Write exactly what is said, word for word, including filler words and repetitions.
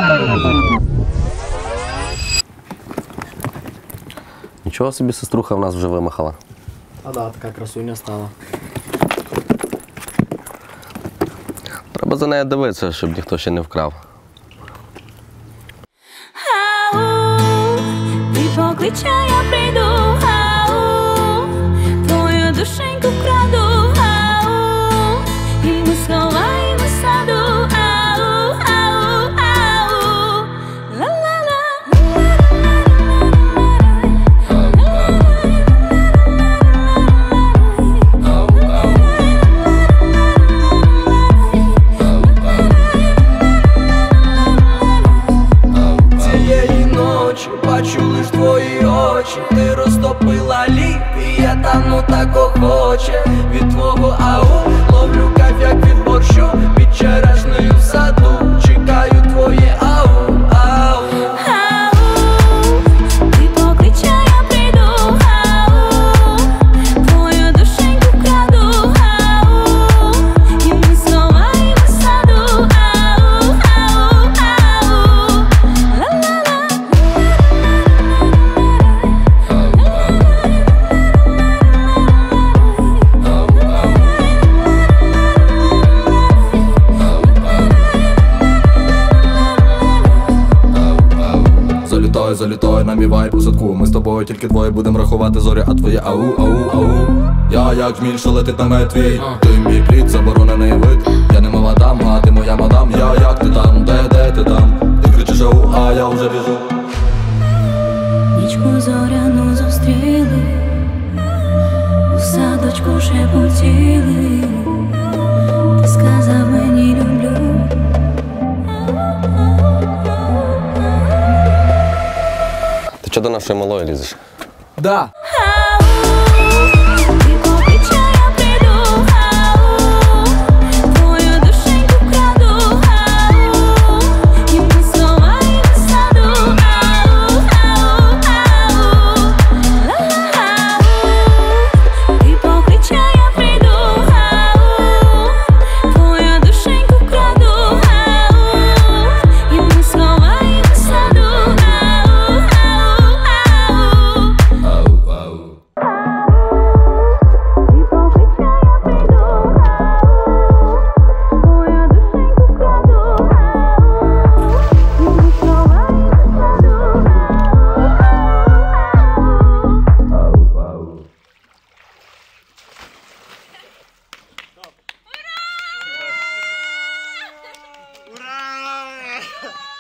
Нічого собі сеструха в нас вже вимахала. А да, така красуня стала. Треба за нею дивитися, щоб ніхто ще не вкрав. Ау, ти покличе, я прийду, ау, твою душеньку вкраду, ау, і ми сховаємо саду, ау, ау, ау, ла-ла-ла. Бачу лиш твої очі, ти розтопила лід, і я тану так охоче. Від твого ау ловлю кайф, як від борщу, під черешнею в саду, чекаю твоє ау, ау. Ау, ти покличе, я прийду, ау, твою душеньку вкраду, ау, і ми сховаємо саду, ау, ау, ау, ла-ла-ла. Залітай, залітай на мій вайб у садку. Ми з тобою тільки двоє будем рахувати зорі, а твоє ау, ау, ау. Я як зміль, що летить намет твій. Ти мій плід, заборонений вид. Я не мала дам, а ти моя мадам. Я як ти там, де, де ти там? Ти кричиш ау, а я вже біжу. Нічку зоряну зустріли, у садочку шепотіли, ти сказав мені люблю. Ти чого до нашої малої лізеш? Да. Ау, ти покличе, я прийду, ау, твою душеньку вкраду, ау, і ми сховаємо саду, ау, ау, ау, ла-ла-ла. Ти покличе, я прийду, ау, твою душеньку вкраду, ау, і ми сховаємо саду, ау, ау, ау. Ура!